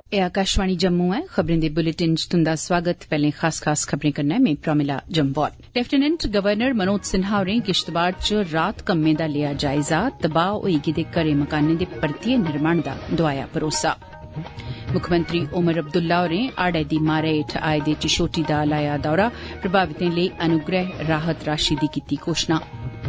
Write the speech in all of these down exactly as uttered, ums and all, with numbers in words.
ए आकाशवाणी जम्मू है। खबरें दे बुलेटिन च तुंदा स्वागत। पैहले खास खास खबरें कन्नै में प्रोमिला जम्वाल। लेफ्टिनेंट गवर्नर मनोज सिन्हा होरें किश्तवाड़ च राहत कम्में दा लिया जायजा। तबाह होई गेदे घरें मकानें दे परतियै निर्माण दा दोआया भरोसा। मुक्खमंत्री उमर अब्दुल्ला होरें हाड़े दी मारै हेठ आए दे चिशोटी दा लाया दौरा। प्रभावितें लेई अनुग्रह राहत राशि दी कीती घोषणा।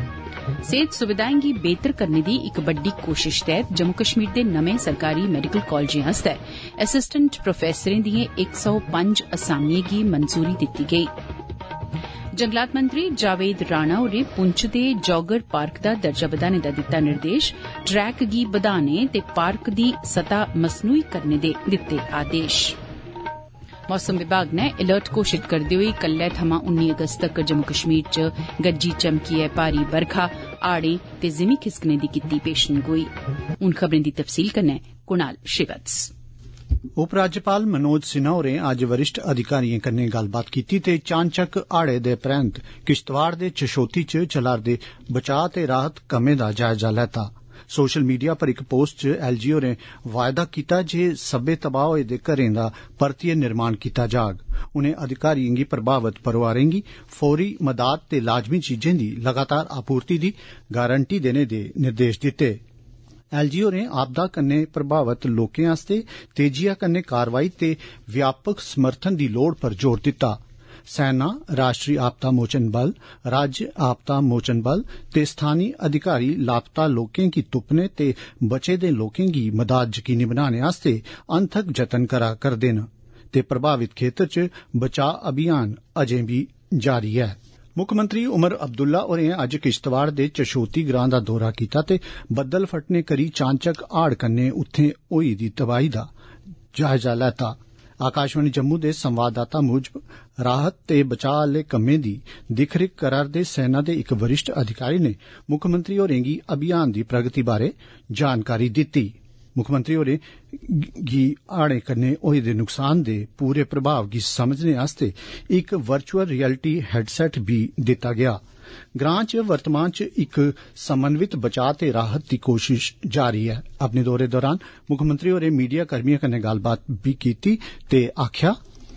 सेहत सुविधाएं गी बेहतर करने दी इक बड्डी कोशिश तैह्त जम्मू कश्मीर दे नमें सरकारी मेडिकल कालजें आस्तै असिस्टेंट प्रोफेसरें दिएं इक सौ पंज असामिएं गी मंजूरी दित्ती गेई। जंगलात मंत्री जावेद राणा होरें पुंछ दे जौगर पार्क दा दर्जा बधाने दा दित्ता निर्देश। ट्रैक गी बधाने ते पार्क दी सतह मसनूई करने दे दित्ते आदेश। मौसम विभाग ने अलर्ट घोषित करदे होई कल्लै थमां उन्नी अगस्त तक जम्मू कश्मीर च गरजी चमकियै भारी बरखा, हाड़ें ते जिमी खिसकने दी कीती पेशनगोई। हुन खबरें दी तफसील कन्नै कुणाल श्रीवत्स। उपराज्यपाल मनोज सिन्हा होरें अज्ज वरिष्ठ अधिकारिएं कन्नै गल्लबात कीती ते चानचक हाड़े दे परैंत किश्तवाड़ दे चशोती च चला'रदे बचाऽ ते राहत कम्में दा जायजा लैता। सोशल मीडिया पर इक पोस्ट च एलजी होरें वायदा कीता जे सब्बै तबाह होए दे घरें दा परतियै निर्माण कीता जाग। उनें अधिकारिएं गी प्रभावित परोआरें गी फौरी मदाद ते लाजमी चीजें दी लगातार आपूर्ति दी गारंटी देने दे निर्देश दित्ते। एलजी होरें आपदा कन्नै प्रभावित लोकें आस्तै तेजिया कन्नै कारवाई ते व्यापक समर्थन दी लोड़ पर जोर दित्ता। सेना, राष्ट्रीय आपदा मोचन बल, राज्य आपदा मोचन बल ते स्थानीय अधिकारी लापता लोकें गी तुप्पने ते बचे दे लोकें गी मदाद यकीनी बनाने आस्तै अनथक जतन करा करदे न ते प्रभावित खेतर च बचाऽ अभियान अजें बी जारी ऐ। मुक्खमंत्री उमर अब्दुल्ला होरें अज्ज किश्तवाड़ दे चशोती ग्रां दा दौरा कीता ते बद्दल फटने करी चानचक हाड़ कन्नै उत्थें होई दी तबाही दा जायजा लैता। आकाशवाणी जम्मू दे संवाददाता मूजब राहत ते बचाऽ आले कम्में दी दिक्ख-रिक्ख करा'रदे सेना दे इक वरिष्ठ अधिकारी ने मुक्खमंत्री होरें गी अभियान दी प्रगति बारै जानकारी दित्ती। मुक्खमंत्री होरें गी हाड़ें कन्नै होए दे नुकसान दे पूरे प्रभाव गी समझने आस्तै इक वर्चुअल रियलिटी हैडसेट भी दित्ता गेआ। ग्रां च वर्तमान च इक समन्वित बचाऽ ते राहत दी कोशिश जारी ऐ। अपने दौरे दौरान मुक्खमंत्री होरें मीडिया कर्मियों कन्नै गल्लबात भी कीती ते आखेआ,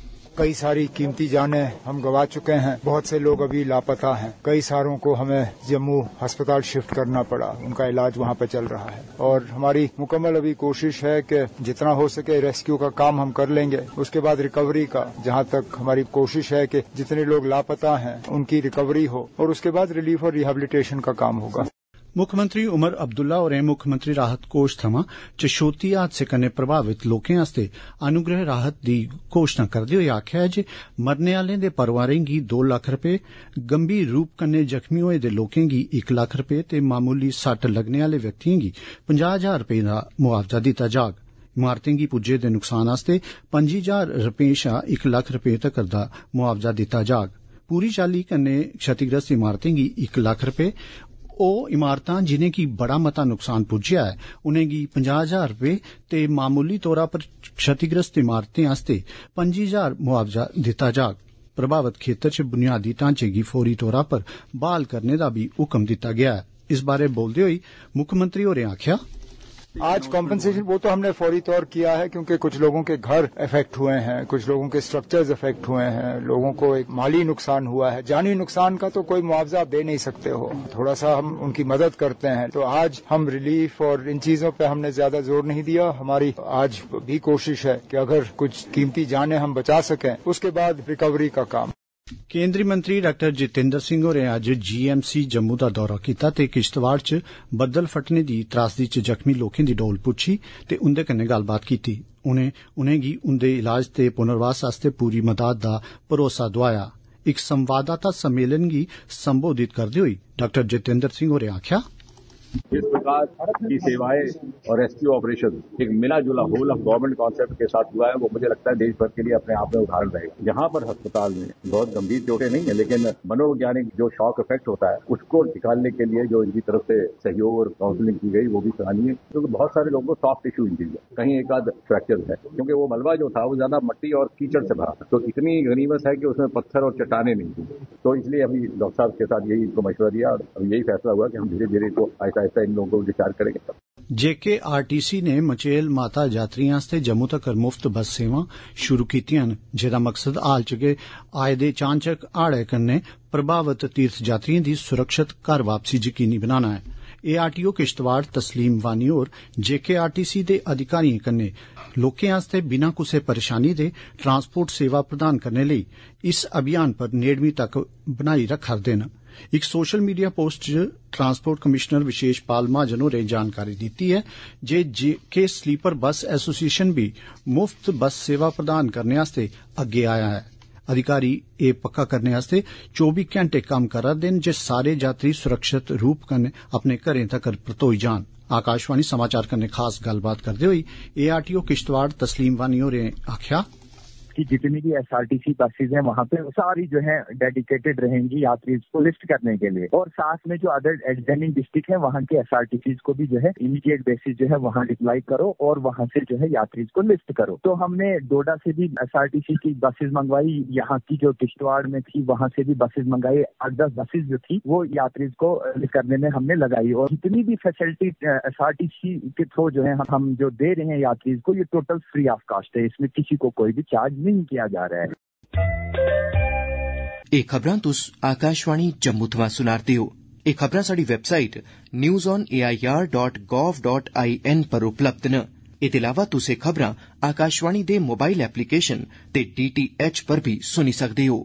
कई सारी कीमती जानें हम गवा चुके हैं, बहुत से लोग अभी लापता हैं। कई सारों को हमें जम्मू अस्पताल शिफ्ट करना पड़ा, उनका इलाज वहां पे चल रहा है और हमारी मुकम्मल अभी कोशिश है कि जितना हो सके रेस्क्यू का काम हम कर लेंगे। उसके बाद रिकवरी का जहां तक हमारी कोशिश है कि जितने लोग लापता हैं उनकी रिकवरी हो और उसके बाद रिलीफ और रिहेबिलिटेशन का काम होगा। मुक्खमंत्री उमर अब्दुल्ला होरें मुक्खमंत्री राहत कोष थमां चशोती हादसे कन्नै प्रभावित लोकें आस्तै अनुग्रह राहत दी घोषणा करदे होई आखेआ जे मरने आलें दे परोआरें गी दो लक्ख रपे, गंभीर रूप कन्नै जख्मी होए दे लोकें गी इक लक्ख रपे ते मामूली सट्ट लगने आले व्यक्तिएं गी पंजाह् हजार रपे दा मुआवजा दित्ता जाग। इमारतें गी पुज्जे दे नुकसान आस्तै पंजी हजार रपे शा इक लक्ख रपे तकर दा मुआवजा दित्ता जाग। पूरी चाल्ली कन्नै क्षतिग्रस्त इमारतें गी इक लक्ख रपे, ओह् इमारतां जिनें गी बड़ा मता नुकसान पुज्जेआ ऐ उनेंगी पंजाह् हजार रपे ते मामूली तौरा पर क्षतिग्रस्त इमारतें आस्तै पंजी हजार मुआवजा दित्ता जाग। प्रभावित खेतर च बुनियादी ढांचे गी फौरी तौरा पर बहाल करने दा भी हुक्म दित्ता गेआ है। इस बारे बोलदे होई मुक्खमंत्री होरें आखेआ, आज कॉम्पनसेशन वो तो हमने फौरी तौर किया है क्योंकि कुछ लोगों के घर इफेक्ट हुए हैं, कुछ लोगों के स्ट्रक्चर्स इफेक्ट हुए हैं, लोगों को एक माली नुकसान हुआ है। जानी नुकसान का तो कोई मुआवजा दे नहीं सकते हो, थोड़ा सा हम उनकी मदद करते हैं। तो आज हम रिलीफ और इन चीजों पे हमने ज्यादा जोर नहीं दिया। हमारी आज भी कोशिश है कि अगर कुछ कीमती जानें हम बचा सकें उसके बाद रिकवरी का काम। केंद्रीय मंत्री डॉक्टर जितेंद्र सिंह होरें अज्ज जीएमसी जम्मू दा दौरा कीता ते किश्तवाड़ च बद्दल फटने दी त्रासदी च जख्मी लोकें दी डौल पुच्छी ते उंदे कन्नै गल्लबात कीती। उनें उनेंगी उंदे इलाज ते पुनर्वास आस्तै पूरी मदाद दा भरोसा दोआया। इक संवाददाता सम्मेलन गी संबोधित करदे होई डॉक्टर जितेंद्र सिंह होरें आखेआ, इस प्रकार की सेवाएं और रेस्क्यू ऑपरेशन एक मिला जुला होल ऑफ गवर्नमेंट कॉन्सेप्ट के साथ हुआ है, वो मुझे लगता है देश भर के लिए अपने आप में उदाहरण रहेगा। जहां पर अस्पताल में बहुत गंभीर चोटें नहीं है लेकिन मनोवैज्ञानिक जो शॉक इफेक्ट होता है उसको निकालने के लिए जो इनकी तरफ से सहयोग और काउंसलिंग की गई वो भी सराहनीय, क्योंकि बहुत सारे लोगों को सॉफ्ट टिश्यू इंजरी है, कहीं एक आध फ्रैक्चर है, क्योंकि वो मलबा जो था वो ज्यादा मट्टी और कीचड़ से भरा था। तो इतनी गनीमत है कि उसमें पत्थर और चट्टाने नहीं थी। तो इसलिए अभी डॉक्टर साहब के साथ यही इनको मशवरा दिया और यही फैसला हुआ कि हम धीरे धीरे को आहिस्ता आहिस्ता इन लोगों को डिस्चार्ज करेंगे। जेकेआरटीसी ने मचेल माता यात्रियों आस्तै जम्मू तक्कर मुफ्त बस सेवा शुरू कीतियां न, जेदा मकसद हाल च गै आए दे चांचक हाड़े कन्नै प्रभावित तीर्थ यात्रियों दी सुरक्षित घर वापसी यकीनी बनाना है। एआरटीओ किश्तवाड़ तस्लीम वानी होर जेकेआरटीसी दे अधिकारियों कन्नै लोकें आस्तै बिना कुसै परेशानी दे ट्रांसपोर्ट सेवा प्रदान करने लेई इस अभियान पर नेड़मी तक बनाई रखा'रदे न। इक सोशल मीडिया पोस्ट च ट्रांसपोर्ट कमिश्नर विशेष पाल महाजन होरें जानकारी दित्ती है जे जेके स्लीपर बस एसोसिएशन भी मुफ्त बस सेवा प्रदान करने आस्तै अग्गे आया है। अधिकारी ए पक्का करने आस्तै चौबी घंटे कम्म करा दे न जे सारे यात्री सुरक्षित रूप कन्नै अपने घरें तक्कर परतोई जान। आकाशवाणी समाचार कन्नै खास गल्लबात करदे होई एआरटीओ किश्तवाड़ तस्लीम वानी होरें आख्या कि जितनी भी एसआरटीसी बसेज हैं वहाँ पे सारी जो है डेडिकेटेड रहेंगी यात्री को लिस्ट करने के लिए, और साथ में जो अदर एडजेनिंग डिस्ट्रिक्ट है वहाँ के एसआरटीसी को भी जो है इमीडिएट बेसिस जो है वहाँ डिप्लाई करो और वहाँ से जो है यात्री को लिस्ट करो। तो हमने डोडा से भी एसआरटीसी की बसेज मंगवाई, यहाँ की जो किश्तवाड़ में थी वहाँ से भी बसेज मंगाई, आठ दस बसेज जो थी वो यात्री को लिस्ट करने में हमने लगाई। और जितनी भी फैसिलिटी एसआरटीसी के थ्रू जो है हम जो दे रहे हैं यात्री को ये टोटल फ्री ऑफ कॉस्ट है, इसमें किसी को कोई भी चार्ज नहीं किया जा रहा है। एह खबरां तुस आकाशवाणी जम्मू थमां सुनारदे हो। एह खबरां साडी website news on A I R dot gov dot I N पर उपलब्ध न। एह्दे अलावा तुस एह खबरां आकाशवाणी दे मोबाइल एप्लीकेशन ते डी टी एच पर भी सुनी सकदे हो।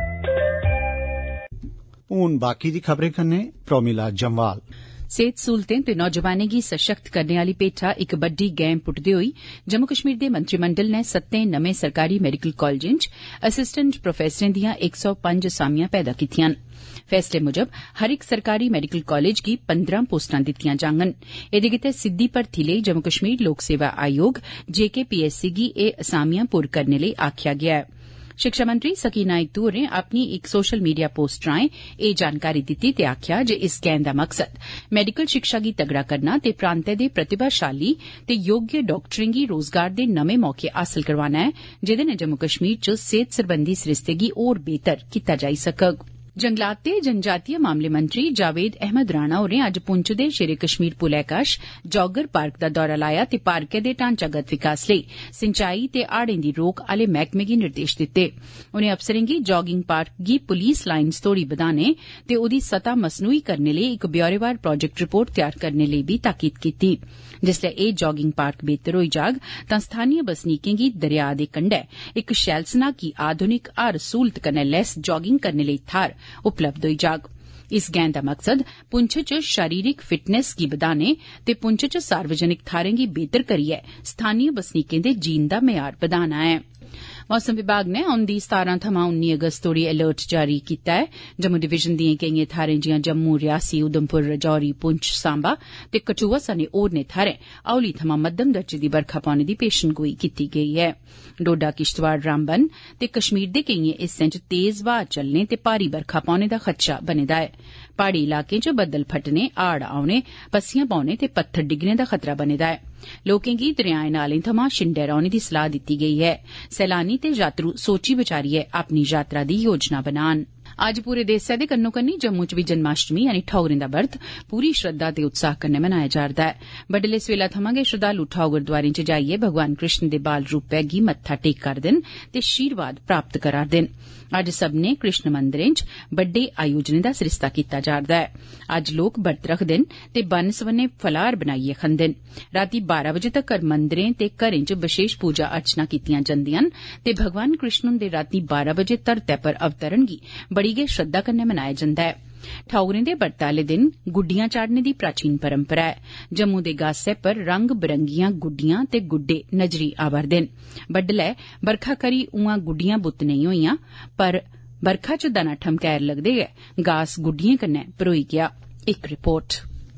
हुन बाकी दी खबरें कन्नै प्रोमिला जम्वाल। सेहत सहूलतें ते नौजवानें गी सशक्त करने आली पेठा इक बड्डी गैं पुट्टदे होई जम्मू कश्मीर दे मंत्रिमंडल नै सत्तें नमें सरकारी मैडिकल कालजें च असिस्टेंट प्रोफेसरें दियां इक सौ पंज असामियां पैदा कीतियां न। फैसले मुजब हर इक सरकारी मैडिकल कालेज गी पंद्रह पोस्टां दित्तियां जाङन। एह्दे गितै सिद्दी भर्थी लेई जम्मू कश्मीर लोक सेवा आयोग जेकेपीएससी गी एह् असामियां पुर करने लेई आखेआ गेआ ऐ। शिक्षा मंत्री सकीना इत्तू होरें अपनी इक सोशल मीडिया पोस्ट राएं एह् जानकारी दित्ती ते आखेआ जे इस गैं दा मकसद मैडिकल शिक्षा गी तगड़ा करना ते प्रांतै दे प्रतिभाशाली ते योग्य डाक्टरें गी रोजगार दे नमें मौके हासल करवाना ऐ, जेह्दे नै जम्मू कश्मीर च सेहत सरबंधी सरिस्ते गी होर बेहतर कीता जाई सकग। जंगलात ते जनजातीय मामले मंत्री जावेद अहमद राणा होरें अज्ज पुंछ दे शेरे कश्मीर पुलै कश जॉगर पार्क दा दौरा लाया ते पार्कै दे ढांचागत विकास लेई सिंचाई ते हाड़ें दी रोक आले मैह्कमे गी निर्देश दित्ते। उनें अफसरें गी जॉगिंग पार्क गी पुलिस लाइन्स तोड़ी बधाने ते ओदी सतह मसनूई करने लेई इक ब्यौरेवार प्रोजेक्ट रिपोर्ट तैयार करने लेई बी ताकीद कीती। जिसलै एह् जॉगिंग पार्क बेहतर होई जाग तां स्थानीय बसनीकें गी दरिया दे कंढै इक शैलसना गी आधुनिक हर सहूलत कन्नै लैस जॉगिंग करने लेई थाह्र उपलब्ध होई जाग। इस गैं दा मकसद पुंछ च शारीरिक फिटनेस गी बधाने ते पुंछ च सार्वजनिक थाह्रें गी बेहतर करियै स्थानीय बसनीकें दे जीन दा म्यार बधाना ऐ। मौसम विभाग नै औंदी सतारां थमां उन्नी अगस्त तोड़ी अलर्ट जारी कीता ऐ। जम्मू डिवीजन दिएं केइएं थाह्रें जियां जम्मू, रियासी, उधमपुर, राजौरी, पुंछ, सांबा ते कठुआ सने होरनें थाह्रें हौली थमां मध्यम दर्जे दी बरखा पौने दी पेशनगोई कीती गेई ऐ। डोडा, किश्तवाड़, रामबन ते कश्मीर दे केइएं हिस्सें च तेज ब्हाऽ चलने ते भारी बरखा पौने दा खदशा बने दा ऐ। प्हाड़ी इलाकें च बद्दल फटने, हाड़ औने, पस्सियां पौने ते पत्थर डिग्गने दा खतरा बने दा ऐ। लोकें गी दरियाएं नालें थमां शिंडे रौह्ने दी सलाह दित्ती गेई ऐ। सैलानी ते यात्रु सोची बचारियै अपनी यात्रा दी योजना बनान। अज्ज पूरे देसै दे कन्नो कन्नी जम्मू च बी जन्माष्टमी यानी ठौगरें दा बर्त पूरी श्रद्धा ते उत्साह कन्नै मनाया जा'रदा ऐ। बड्डलै सवेला थमां गै श्रद्धालु ठौगर द्वारें च जाइयै भगवान कृष्ण दे बाल रूपै गी मत्था टेका'रदे न ते शीरवाद प्राप्त करा'रदे न। अज्ज सब्बनें कृष्ण मंदिरें च बड्डे आयोजनें दा सरिस्ता कीता जा'रदा ऐ। अज्ज लोक बर्त रखदे न ते बन्न सब्बने फलाहार बनाइयै खंदे न। रातीं बारां बजे तक्कर मंदिरें ते घरें च विशेष पूजा अर्चना कीतियां जंदियां न ते भगवान कृष्ण हुंदे रातीं बारां बजे धरतै पर अवतरण गी बड़ी गै श्रद्धा कन्नै मनाया जंदा ऐ। ठौगरें दे बर्त आले दिन गुड्डियां चाढ़ने दी प्राचीन परंपरा ऐ। जम्मू दे गासै पर रंग बरंगियां गुड्डियां ते गुड्डे नजरी आवरदे न। बड्डलै बरखा करी उआं गुड्डियां बुत्त नेईं होईयां, पर बरखा च दना ठमकैर लगदे गै गास गुड्डियें कन्नै भरोई गेआ। एक रिपोर्ट।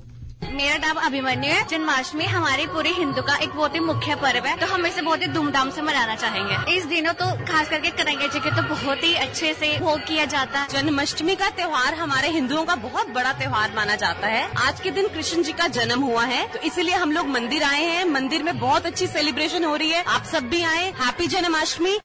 मेरा नाम अभिमन्यु है। जन्माष्टमी हमारे पूरे हिंदू का एक बहुत ही मुख्य पर्व है, तो हम इसे बहुत ही धूमधाम से मनाना चाहेंगे। इस दिनों तो खास करके करंगे जी के तो बहुत ही अच्छे से भोग किया जाता है। जन्माष्टमी का त्योहार हमारे हिंदुओं का बहुत बड़ा त्योहार माना जाता है। आज के दिन कृष्ण जी का जन्म हुआ है, तो इसलिए हम लोग मंदिर आए हैं। मंदिर में बहुत अच्छी सेलिब्रेशन हो रही है। आप सब भी आए। हैप्पी जन्माष्टमी।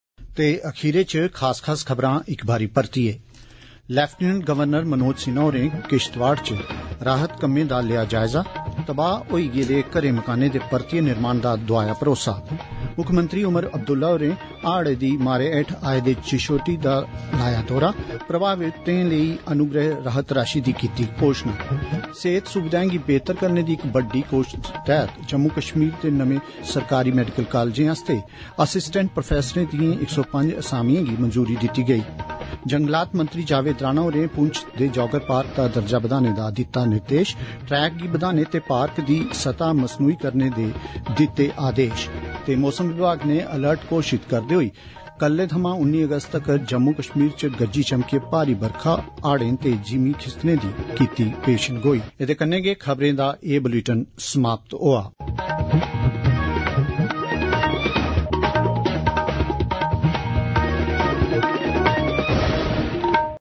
ते अखीरे च खास खास खबरां इक बारी परतिए। लेफ्टिनेंट गवर्नर मनोज सिन्हा होरें किश्तवाड़ च राहत कम्में दा लिया जायजा। तबाह होई गेदे घरें मकानें दे परतियै निर्माण दा दोआया भरोसा। मुक्खमंत्री उमर अब्दुल्ला होरें हाड़ दी मारे हेठ आए दे चिशोटी दा लाया दौरा, प्रभावितें लेई अनुग्रह राहत राशि दी कीती घोषणा। सेहत सुविधाएं गी बेहतर करने दी इक बड्डी कोशश तैह्त जम्मू कश्मीर दे नमें सरकारी मैडिकल कालजें आस्तै असिस्टेंट प्रोफेसरें दिएं इक सौ पंज असामियें गी मंजूरी दित्ती गेई। जंगलात मंत्री जावेद राणा होरें पुंछ दे जौगर पार्क दा दर्जा बधाने दा दित्ता निर्देश। ट्रैक गी बधाने ते पार्क दी सतह मसनूई करने दे दित्ते आदेश। ते मौसम विभाग ने अलर्ट घोषित करदे होई कल्ले थमां उन्नी अगस्त तक जम्मू कश्मीर च गज्जी चमकियै भारी बरखा, हाड़ें ते जिमीं खिसकने दी कीती पेशनगोई। एह्दे कन्नै गै खबरें दा एह् बुलेटिन समाप्त होआ।